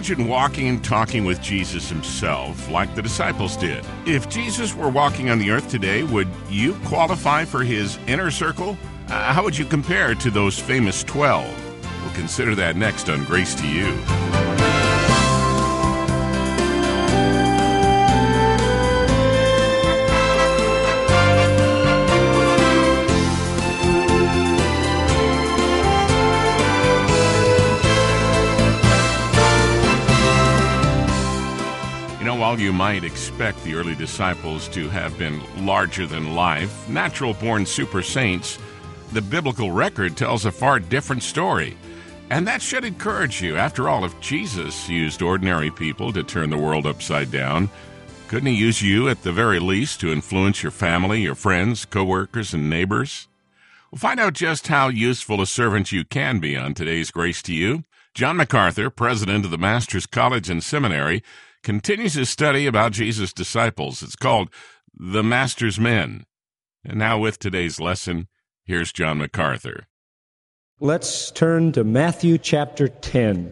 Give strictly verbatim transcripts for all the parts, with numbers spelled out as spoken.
Imagine walking and talking with Jesus himself like the disciples did. If Jesus were walking on the earth today, would you qualify for his inner circle? Uh, how would you compare to those famous twelve? We'll consider that next on Grace to You. While you might expect the early disciples to have been larger than life, natural-born super saints, the biblical record tells a far different story. And that should encourage you. After all, if Jesus used ordinary people to turn the world upside down, couldn't he use you at the very least to influence your family, your friends, co-workers, and neighbors? We'll find out just how useful a servant you can be on today's Grace to You. John MacArthur, president of the Master's College and Seminary, continues his study about Jesus' disciples. It's called The Master's Men. And now with today's lesson, here's John MacArthur. Let's turn to Matthew chapter ten.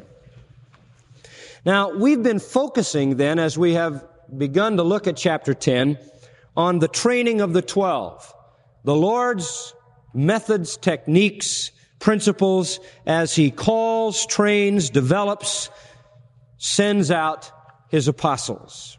Now, we've been focusing then, as we have begun to look at chapter ten, on the training of the twelve, the Lord's methods, techniques, principles, as he calls, trains, develops, sends out his apostles.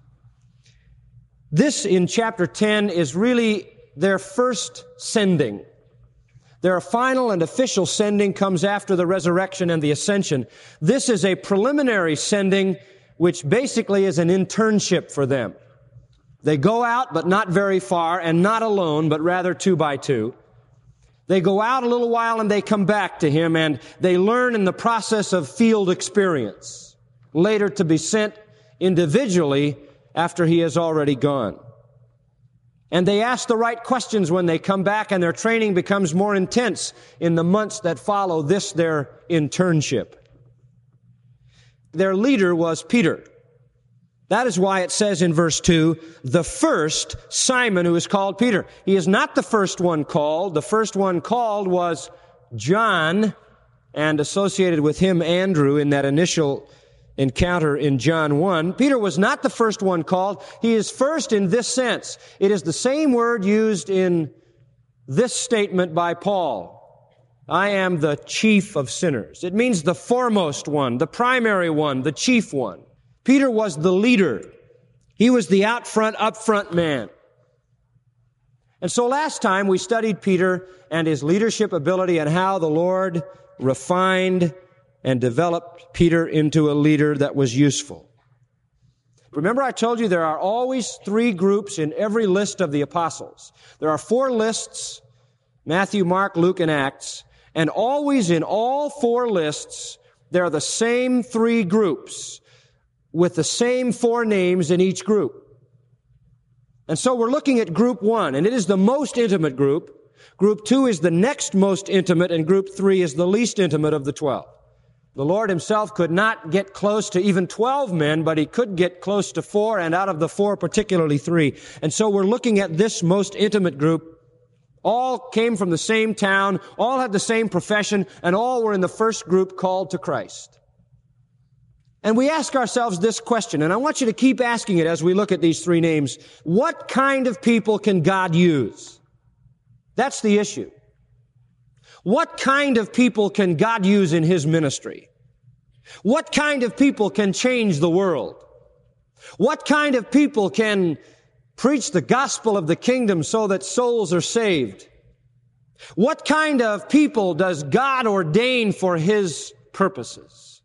This in chapter ten is really their first sending. Their final and official sending comes after the resurrection and the ascension. This is a preliminary sending, which basically is an internship for them. They go out, but not very far, and not alone, but rather two by two. They go out a little while and they come back to him, and they learn in the process of field experience, later to be sent individually after he has already gone. And they ask the right questions when they come back, and their training becomes more intense in the months that follow this, their internship. Their leader was Peter. That is why it says in verse two, the first Simon, who is called Peter. He is not the first one called. The first one called was John, and associated with him Andrew in that initial encounter in John one. Peter was not the first one called. He is first in this sense. It is the same word used in this statement by Paul. I am the chief of sinners. It means the foremost one, the primary one, the chief one. Peter was the leader. He was the out front, up front man. And so last time we studied Peter and his leadership ability and how the Lord refined and developed Peter into a leader that was useful. Remember, I told you there are always three groups in every list of the apostles. There are four lists, Matthew, Mark, Luke, and Acts, and always in all four lists, there are the same three groups with the same four names in each group. And so we're looking at group one, and it is the most intimate group. Group two is the next most intimate, and group three is the least intimate of the twelve. The Lord himself could not get close to even twelve men, but he could get close to four, and out of the four, particularly three. And so we're looking at this most intimate group. All came from the same town, all had the same profession, and all were in the first group called to Christ. And we ask ourselves this question, and I want you to keep asking it as we look at these three names. What kind of people can God use? That's the issue. What kind of people can God use in his ministry? What kind of people can change the world? What kind of people can preach the gospel of the kingdom so that souls are saved? What kind of people does God ordain for his purposes?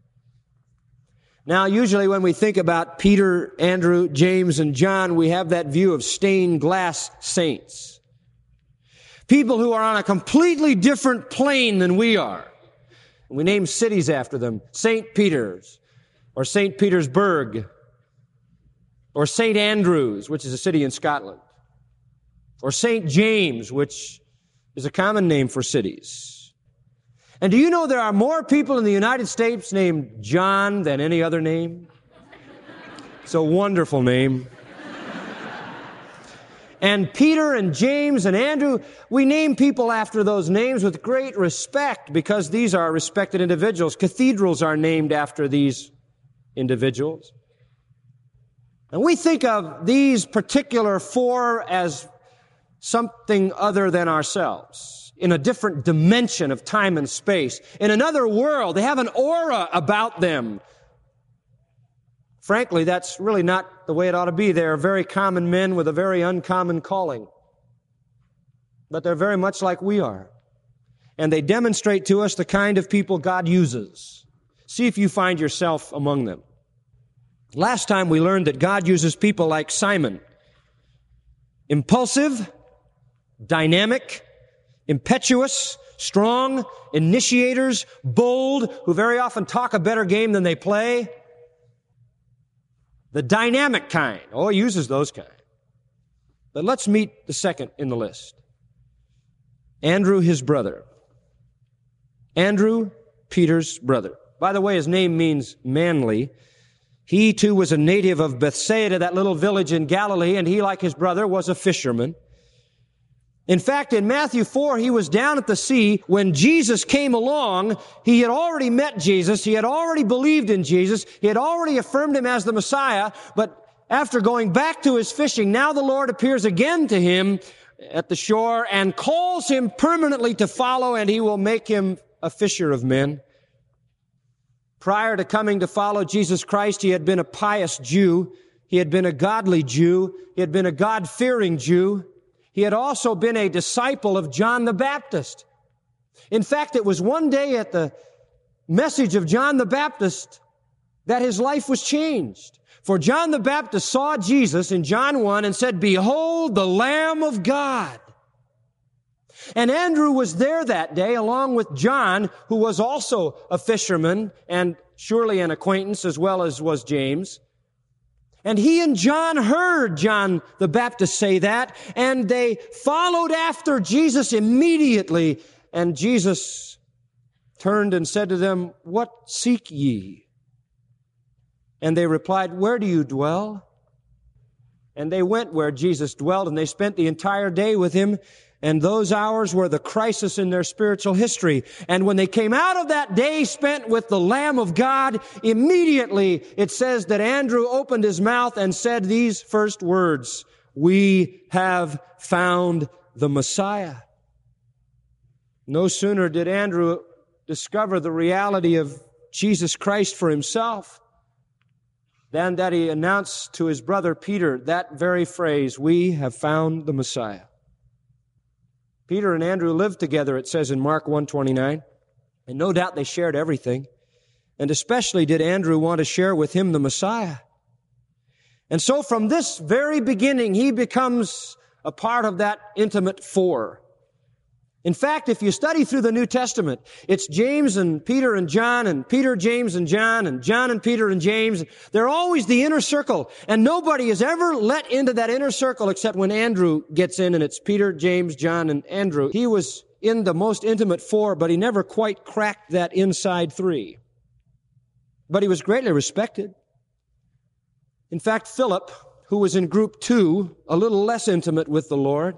Now, usually when we think about Peter, Andrew, James, and John, we have that view of stained glass saints. People who are on a completely different plane than we are. We name cities after them. Saint Peter's, or Saint Petersburg, or Saint Andrews, which is a city in Scotland, or Saint James, which is a common name for cities. And do you know there are more people in the United States named John than any other name? It's a wonderful name. And Peter and James and Andrew, we name people after those names with great respect because these are respected individuals. Cathedrals are named after these individuals. And we think of these particular four as something other than ourselves, in a different dimension of time and space, in another world. They have an aura about them. Frankly, that's really not the way it ought to be. They are very common men with a very uncommon calling. But they're very much like we are. And they demonstrate to us the kind of people God uses. See if you find yourself among them. Last time we learned that God uses people like Simon. Impulsive, dynamic, impetuous, strong, initiators, bold, who very often talk a better game than they play. The dynamic kind. Oh, he uses those kind. But let's meet the second in the list. Andrew, his brother. Andrew, Peter's brother. By the way, his name means manly. He too was a native of Bethsaida, that little village in Galilee, and he, like his brother, was a fisherman. In fact, in Matthew four, he was down at the sea when Jesus came along. He had already met Jesus. He had already believed in Jesus. He had already affirmed him as the Messiah. But after going back to his fishing, now the Lord appears again to him at the shore and calls him permanently to follow, and he will make him a fisher of men. Prior to coming to follow Jesus Christ, he had been a pious Jew. He had been a godly Jew. He had been a God-fearing Jew. He had also been a disciple of John the Baptist. In fact, it was one day at the message of John the Baptist that his life was changed. For John the Baptist saw Jesus in John one and said, "Behold, the Lamb of God." And Andrew was there that day along with John, who was also a fisherman and surely an acquaintance as well as was James. And he and John heard John the Baptist say that, and they followed after Jesus immediately. And Jesus turned and said to them, "What seek ye?" And they replied, "Where do you dwell?" And they went where Jesus dwelt, and they spent the entire day with him. And those hours were the crisis in their spiritual history. And when they came out of that day spent with the Lamb of God, immediately it says that Andrew opened his mouth and said these first words, "We have found the Messiah." No sooner did Andrew discover the reality of Jesus Christ for himself than that he announced to his brother Peter that very phrase, "We have found the Messiah." Peter and Andrew lived together, it says in Mark one twenty-nine, and no doubt they shared everything. And especially did Andrew want to share with him the Messiah. And so from this very beginning, he becomes a part of that intimate four. In fact, if you study through the New Testament, it's James and Peter and John and Peter, James and John and John and Peter and James. They're always the inner circle, and nobody is ever let into that inner circle except when Andrew gets in, and it's Peter, James, John, and Andrew. He was in the most intimate four, but he never quite cracked that inside three. But he was greatly respected. In fact, Philip, who was in group two, a little less intimate with the Lord,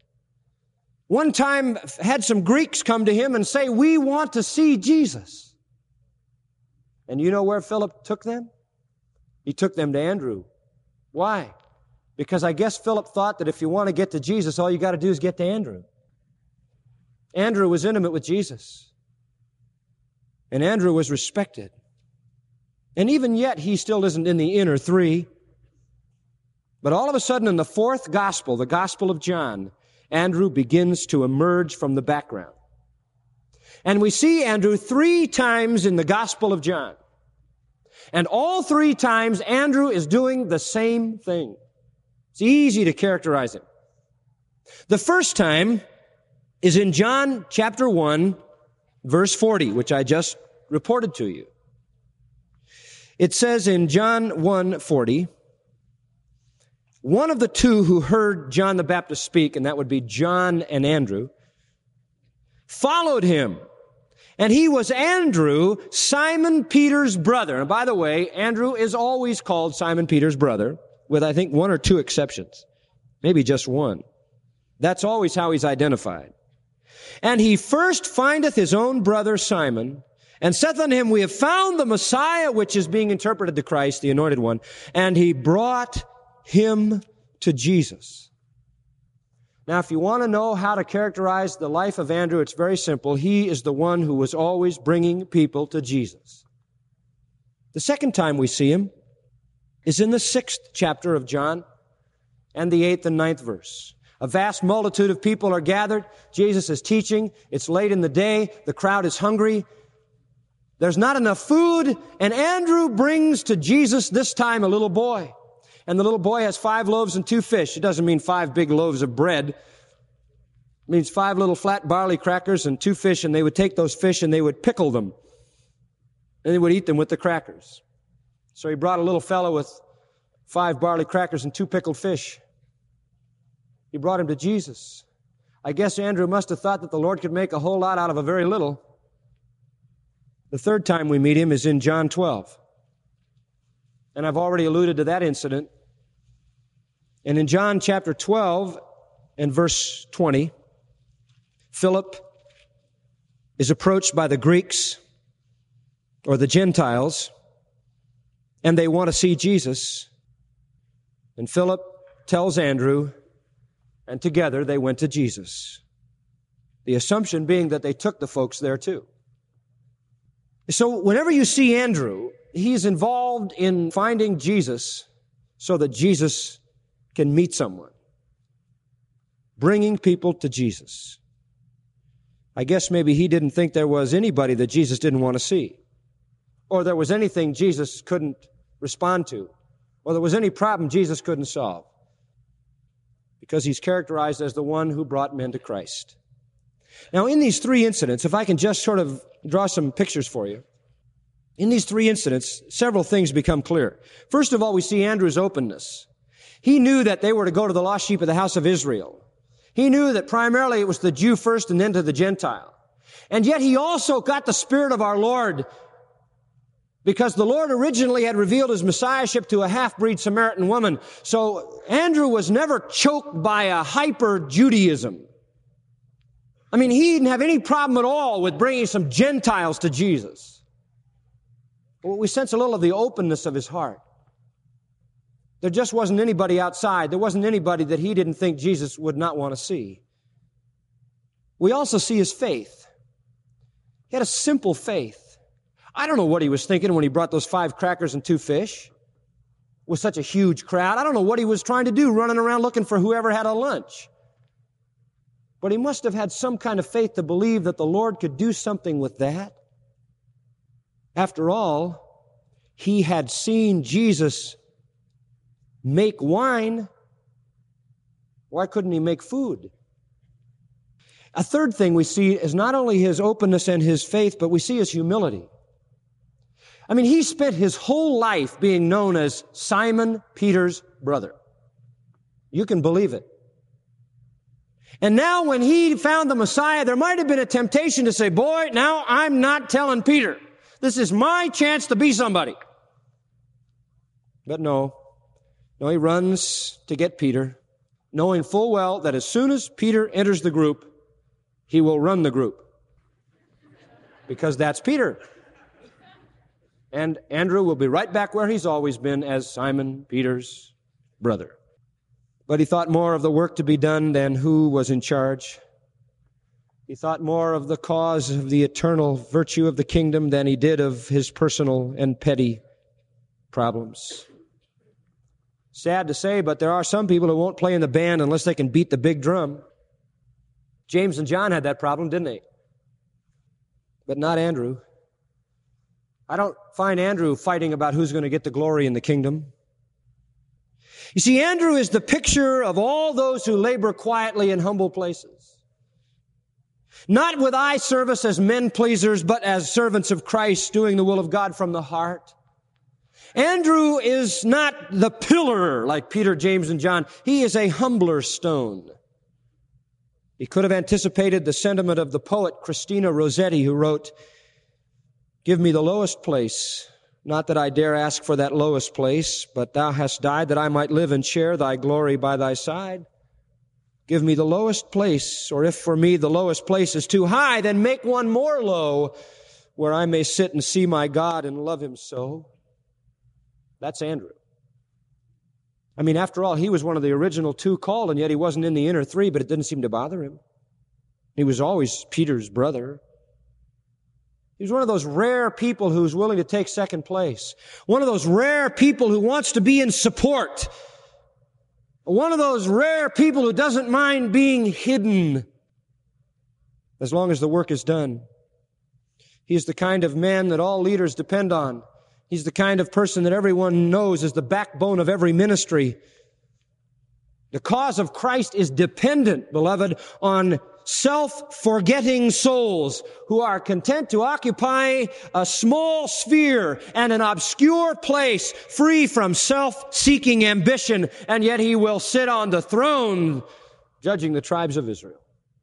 one time had some Greeks come to him and say, "We want to see Jesus." And you know where Philip took them? He took them to Andrew. Why? Because I guess Philip thought that if you want to get to Jesus, all you got to do is get to Andrew. Andrew was intimate with Jesus. And Andrew was respected. And even yet, he still isn't in the inner three. But all of a sudden, in the fourth gospel, the Gospel of John, Andrew begins to emerge from the background. And we see Andrew three times in the Gospel of John. And all three times, Andrew is doing the same thing. It's easy to characterize him. The first time is in John chapter one, verse forty, which I just reported to you. It says in John one forty, one of the two who heard John the Baptist speak, and that would be John and Andrew, followed him. And he was Andrew, Simon Peter's brother. And by the way, Andrew is always called Simon Peter's brother, with I think one or two exceptions. Maybe just one. That's always how he's identified. And he first findeth his own brother Simon, and saith unto him, we have found the Messiah, which is being interpreted the Christ, the anointed one. And he brought him to Jesus. Now, if you want to know how to characterize the life of Andrew, it's very simple. He is the one who was always bringing people to Jesus. The second time we see him is in the sixth chapter of John and the eighth and ninth verse. A vast multitude of people are gathered. Jesus is teaching. It's late in the day. The crowd is hungry. There's not enough food, and Andrew brings to Jesus this time a little boy. And the little boy has five loaves and two fish. It doesn't mean five big loaves of bread. It means five little flat barley crackers and two fish, and they would take those fish and they would pickle them. And they would eat them with the crackers. So he brought a little fellow with five barley crackers and two pickled fish. He brought him to Jesus. I guess Andrew must have thought that the Lord could make a whole lot out of a very little. The third time we meet him is in John twelve. And I've already alluded to that incident. And in John chapter twelve and verse twenty, Philip is approached by the Greeks or the Gentiles, and they want to see Jesus. And Philip tells Andrew, and together they went to Jesus. The assumption being that they took the folks there too. So whenever you see Andrew, he's involved in finding Jesus so that Jesus can meet someone. Bringing people to Jesus. I guess maybe he didn't think there was anybody that Jesus didn't want to see. Or there was anything Jesus couldn't respond to. Or there was any problem Jesus couldn't solve. Because he's characterized as the one who brought men to Christ. Now in these three incidents, if I can just sort of draw some pictures for you. In these three incidents, several things become clear. First of all, we see Andrew's openness. He knew that they were to go to the lost sheep of the house of Israel. He knew that primarily it was the Jew first and then to the Gentile. And yet he also got the Spirit of our Lord, because the Lord originally had revealed his messiahship to a half-breed Samaritan woman. So Andrew was never choked by a hyper-Judaism. I mean, he didn't have any problem at all with bringing some Gentiles to Jesus. Well, we sense a little of the openness of his heart. There just wasn't anybody outside. There wasn't anybody that he didn't think Jesus would not want to see. We also see his faith. He had a simple faith. I don't know what he was thinking when he brought those five crackers and two fish with such a huge crowd. I don't know what he was trying to do, running around looking for whoever had a lunch. But he must have had some kind of faith to believe that the Lord could do something with that. After all, he had seen Jesus make wine. Why couldn't he make food? A third thing we see is not only his openness and his faith, but we see his humility. I mean, he spent his whole life being known as Simon Peter's brother. You can believe it. And now when he found the Messiah, there might have been a temptation to say, boy, now I'm not telling Peter. This is my chance to be somebody. But no. No, he runs to get Peter, knowing full well that as soon as Peter enters the group, he will run the group. Because that's Peter. And Andrew will be right back where he's always been as Simon Peter's brother. But he thought more of the work to be done than who was in charge. He thought more of the cause of the eternal virtue of the kingdom than he did of his personal and petty problems. Sad to say, but there are some people who won't play in the band unless they can beat the big drum. James and John had that problem, didn't they? But not Andrew. I don't find Andrew fighting about who's going to get the glory in the kingdom. You see, Andrew is the picture of all those who labor quietly in humble places. Not with eye service as men pleasers, but as servants of Christ, doing the will of God from the heart. Andrew is not the pillar like Peter, James, and John. He is a humbler stone. He could have anticipated the sentiment of the poet Christina Rossetti, who wrote, "Give me the lowest place, not that I dare ask for that lowest place, but thou hast died that I might live and share thy glory by thy side. Give me the lowest place, or if for me the lowest place is too high, then make one more low, where I may sit and see my God and love Him so. That's Andrew. I mean, after all, he was one of the original two called, and yet he wasn't in the inner three, but it didn't seem to bother him. He was always Peter's brother. He was one of those rare people who's willing to take second place. One of those rare people who wants to be in support. One of those rare people who doesn't mind being hidden as long as the work is done. He's the kind of man that all leaders depend on. He's the kind of person that everyone knows is the backbone of every ministry. The cause of Christ is dependent, beloved, on self-forgetting souls who are content to occupy a small sphere and an obscure place free from self-seeking ambition, and yet He will sit on the throne judging the tribes of Israel.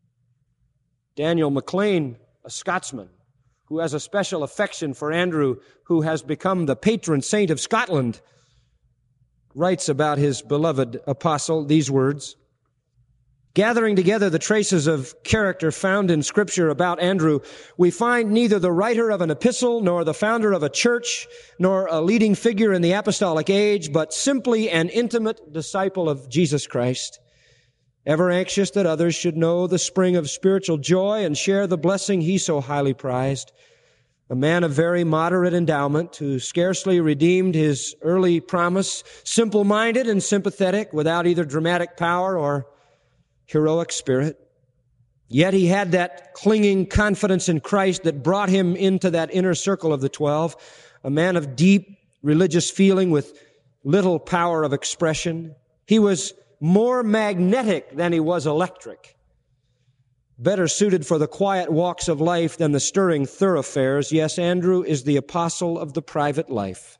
Daniel MacLean, a Scotsman, who has a special affection for Andrew, who has become the patron saint of Scotland, writes about his beloved apostle these words: gathering together the traces of character found in Scripture about Andrew, we find neither the writer of an epistle, nor the founder of a church, nor a leading figure in the apostolic age, but simply an intimate disciple of Jesus Christ, ever anxious that others should know the spring of spiritual joy and share the blessing he so highly prized. A man of very moderate endowment who scarcely redeemed his early promise, simple-minded and sympathetic, without either dramatic power or heroic spirit. Yet he had that clinging confidence in Christ that brought him into that inner circle of the twelve. A man of deep religious feeling with little power of expression. He was more magnetic than he was electric. Better suited for the quiet walks of life than the stirring thoroughfares. Yes, Andrew is the apostle of the private life.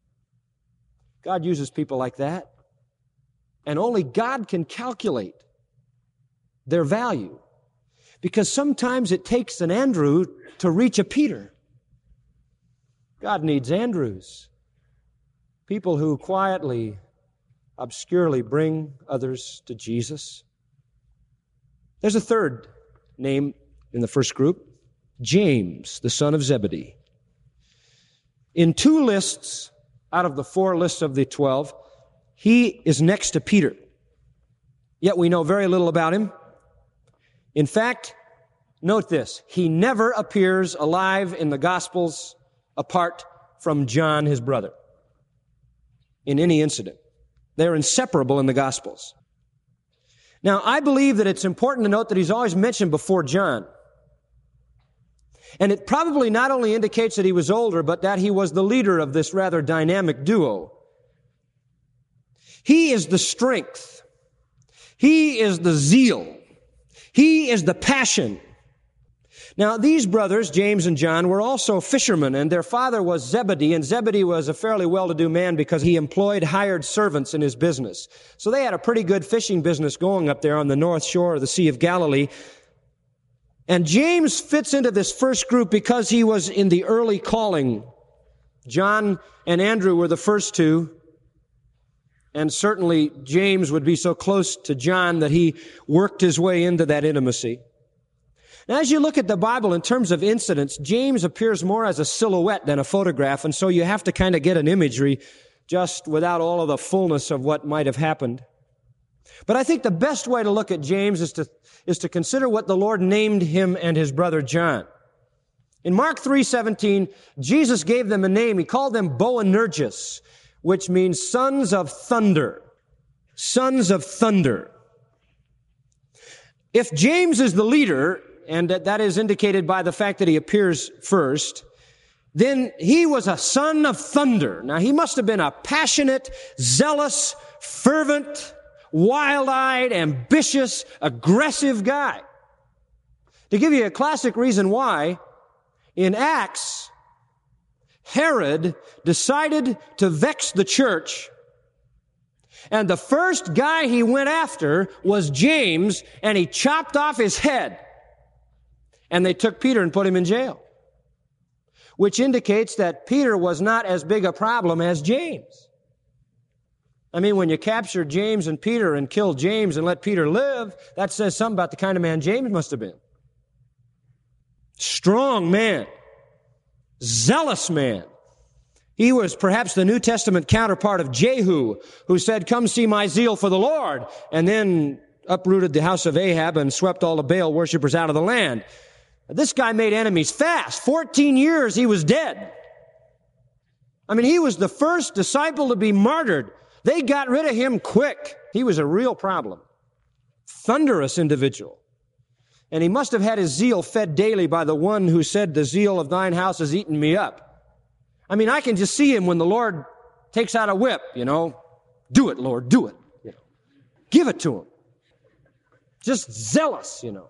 God uses people like that. And only God can calculate their value. Because sometimes it takes an Andrew to reach a Peter. God needs Andrews. People who quietly, obscurely bring others to Jesus. There's a third name in the first group, James, the son of Zebedee. In two lists out of the four lists of the twelve, he is next to Peter. Yet we know very little about him. In fact, note this, he never appears alive in the Gospels apart from John, his brother, in any incident. They're inseparable in the Gospels. Now, I believe that it's important to note that he's always mentioned before John. And it probably not only indicates that he was older, but that he was the leader of this rather dynamic duo. He is the strength. He is the zeal. He is the passion. Now, these brothers, James and John, were also fishermen, and their father was Zebedee, and Zebedee was a fairly well-to-do man because he employed hired servants in his business. So they had a pretty good fishing business going up there on the north shore of the Sea of Galilee. And James fits into this first group because he was in the early calling. John and Andrew were the first two, and certainly James would be so close to John that he worked his way into that intimacy. Now, as you look at the Bible in terms of incidents, James appears more as a silhouette than a photograph, and so you have to kind of get an imagery just without all of the fullness of what might have happened. But I think the best way to look at James is to, is to consider what the Lord named him and his brother John. In Mark three seventeen, Jesus gave them a name. He called them Boanerges, which means sons of thunder. Sons of thunder. If James is the leader, and that is indicated by the fact that he appears first, then he was a son of thunder. Now, he must have been a passionate, zealous, fervent, wild-eyed, ambitious, aggressive guy. To give you a classic reason why, in Acts, Herod decided to vex the church, and the first guy he went after was James, and he chopped off his head. And they took Peter and put him in jail, which indicates that Peter was not as big a problem as James. I mean, when you capture James and Peter and kill James and let Peter live, that says something about the kind of man James must have been. Strong man. zealous man. He was perhaps the New Testament counterpart of Jehu, who said, "Come see my zeal for the Lord," and then uprooted the house of Ahab and swept all the Baal worshipers out of the land. This guy made enemies fast. Fourteen years he was dead. I mean, he was the first disciple to be martyred. They got rid of him quick. He was a real problem. Thunderous individual. And he must have had his zeal fed daily by the one who said, "The zeal of thine house has eaten me up." I mean, I can just see him when the Lord takes out a whip, you know. "Do it, Lord, do it." You know. Give it to him. Just zealous, you know.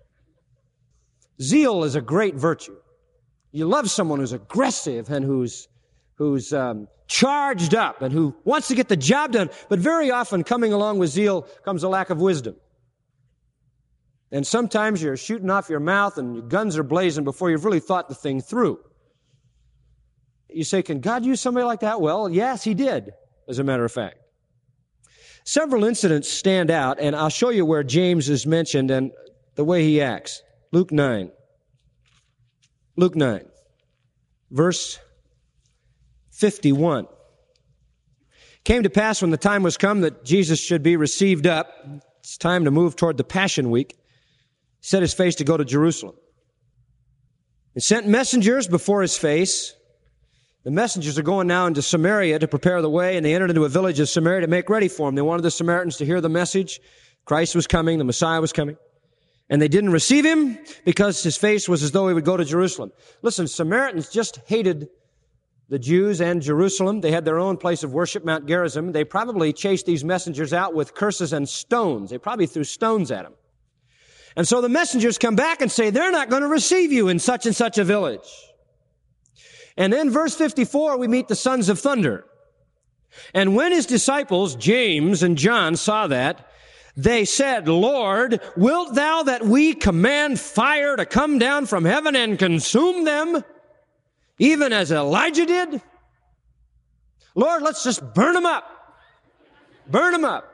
Zeal is a great virtue. You love someone who's aggressive and who's who's um, charged up and who wants to get the job done. But very often coming along with zeal comes a lack of wisdom. And sometimes you're shooting off your mouth and your guns are blazing before you've really thought the thing through. You say, can God use somebody like that? Well, yes, he did, as a matter of fact. Several incidents stand out, and I'll show you where James is mentioned and the way he acts. Luke nine. Luke nine, verse fifty-one. Came to pass when the time was come that Jesus should be received up. It's time to move toward the Passion Week. He set his face to go to Jerusalem. He sent messengers before his face. The messengers are going now into Samaria to prepare the way, and they entered into a village of Samaria to make ready for him. They wanted the Samaritans to hear the message. Christ was coming, the Messiah was coming. And they didn't receive him because his face was as though he would go to Jerusalem. Listen, Samaritans just hated the Jews and Jerusalem. They had their own place of worship, Mount Gerizim. They probably chased these messengers out with curses and stones. They probably threw stones at them. And so the messengers come back and say, they're not going to receive you in such and such a village. And then verse fifty-four, we meet the sons of thunder. And when his disciples, James and John, saw that, they said, Lord, wilt thou that we command fire to come down from heaven and consume them, even as Elijah did? Lord, let's just burn them up. Burn them up.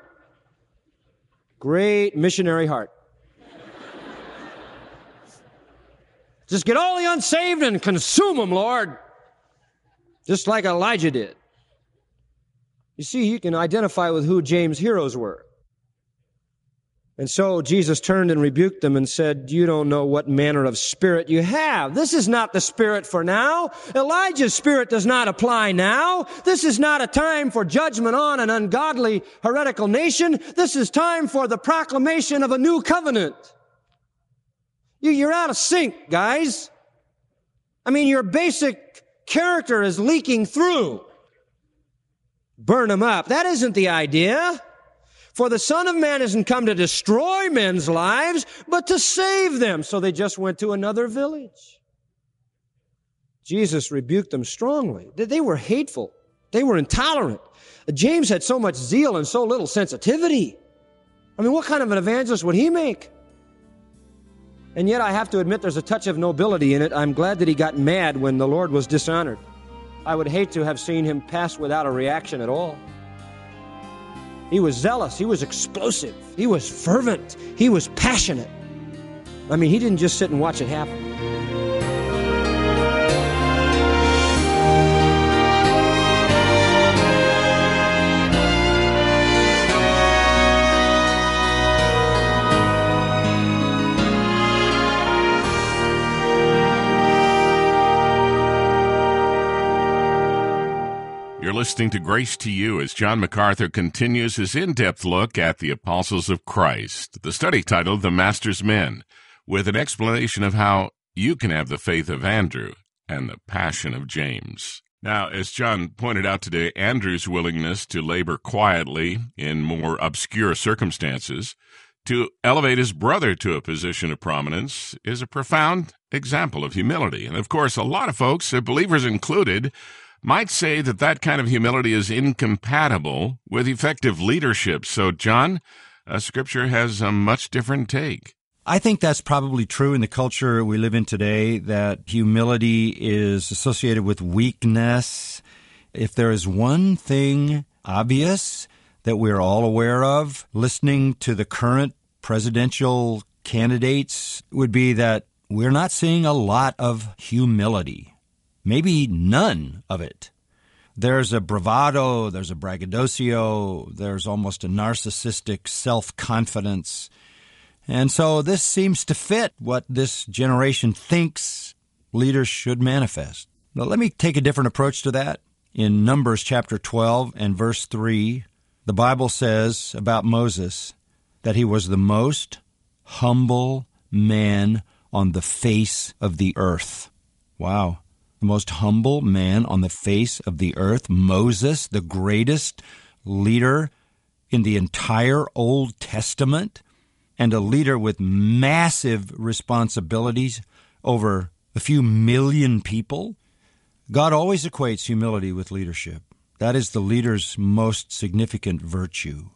Great missionary heart. Just get all the unsaved and consume them, Lord. Just like Elijah did. You see, you can identify with who James' heroes were. And so Jesus turned and rebuked them and said, you don't know what manner of spirit you have. This is not the spirit for now. Elijah's spirit does not apply now. This is not a time for judgment on an ungodly, heretical nation. This is time for the proclamation of a new covenant. You're out of sync, guys. I mean, your basic character is leaking through. Burn them up. That isn't the idea. For the Son of Man hasn't come to destroy men's lives, but to save them. So they just went to another village. Jesus rebuked them strongly. They were hateful. They were intolerant. James had so much zeal and so little sensitivity. I mean, what kind of an evangelist would he make? And yet I have to admit there's a touch of nobility in it. I'm glad that he got mad when the Lord was dishonored. I would hate to have seen him pass without a reaction at all. He was zealous. He was explosive. He was fervent. He was passionate. I mean, he didn't just sit and watch it happen. You're listening to Grace to You as John MacArthur continues his in-depth look at the apostles of Christ, the study titled The Master's Men, with an explanation of how you can have the faith of Andrew and the passion of James. Now, as John pointed out today, Andrew's willingness to labor quietly in more obscure circumstances to elevate his brother to a position of prominence is a profound example of humility. And of course, a lot of folks, believers included, might say that that kind of humility is incompatible with effective leadership. So, John, uh, Scripture has a much different take. I think that's probably true in the culture we live in today, that humility is associated with weakness. If there is one thing obvious that we're all aware of, listening to the current presidential candidates, would be that we're not seeing a lot of humility. maybe none of it. There's a bravado, there's a braggadocio, there's almost a narcissistic self-confidence. And so this seems to fit what this generation thinks leaders should manifest. Now, let me take a different approach to that. In Numbers chapter twelve and verse three, the Bible says about Moses that he was the most humble man on the face of the earth. Wow. The most humble man on the face of the earth, Moses, the greatest leader in the entire Old Testament, and a leader with massive responsibilities over a few million people. God always equates humility with leadership. That is the leader's most significant virtue.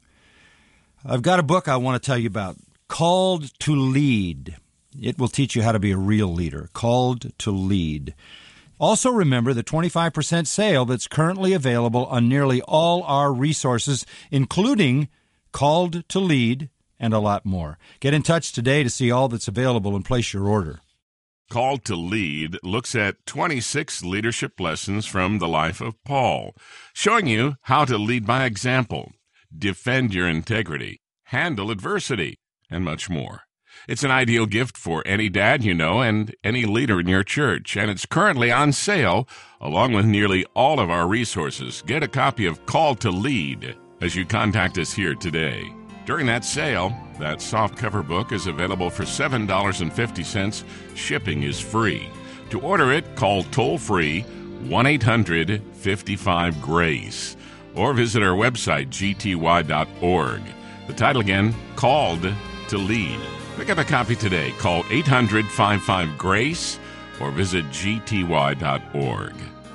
I've got a book I want to tell you about, Called to Lead. It will teach you how to be a real leader, Called to Lead. Also remember the twenty-five percent sale that's currently available on nearly all our resources, including Called to Lead and a lot more. Get in touch today to see all that's available and place your order. Called to Lead looks at twenty-six leadership lessons from the life of Paul, showing you how to lead by example, defend your integrity, handle adversity, and much more. It's an ideal gift for any dad you know and any leader in your church, and it's currently on sale along with nearly all of our resources. Get a copy of Called to Lead as you contact us here today. During that sale, that softcover book is available for seven dollars and fifty cents. Shipping is free. To order it, call toll-free one eight hundred fifty-five GRACE or visit our website, g t y dot org. The title again, Called to Lead. Pick up a copy today. Call eight hundred fifty-five GRACE or visit g t y dot org.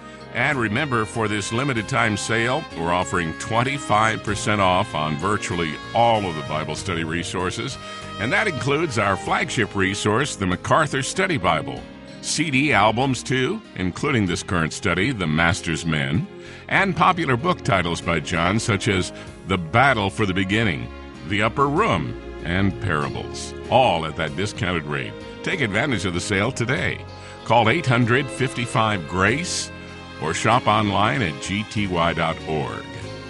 And remember, for this limited time sale, we're offering twenty-five percent off on virtually all of the Bible study resources, and that includes our flagship resource, the MacArthur Study Bible, C D albums too, including this current study, The Master's Men, and popular book titles by John, such as The Battle for the Beginning, The Upper Room, and Parables, all at that discounted rate. Take advantage of the sale today. Call eight hundred fifty-five GRACE or shop online at g t y dot org.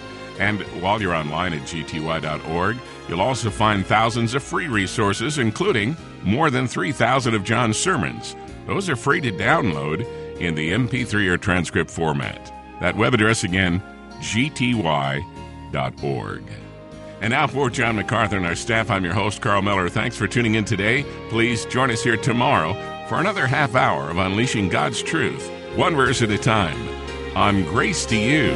And while you're online at g t y dot org, you'll also find thousands of free resources, including more than three thousand of John's sermons. Those are free to download in the M P three or transcript format. That web address again, g t y dot org. And now for John MacArthur and our staff, I'm your host, Carl Miller. Thanks for tuning in today. Please join us here tomorrow for another half hour of Unleashing God's Truth, one verse at a time, on Grace to You.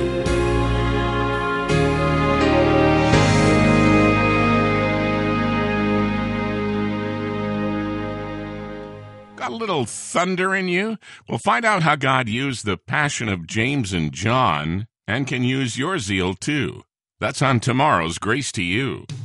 Got a little thunder in you? Well, find out how God used the passion of James and John and can use your zeal too. That's on tomorrow's Grace to You.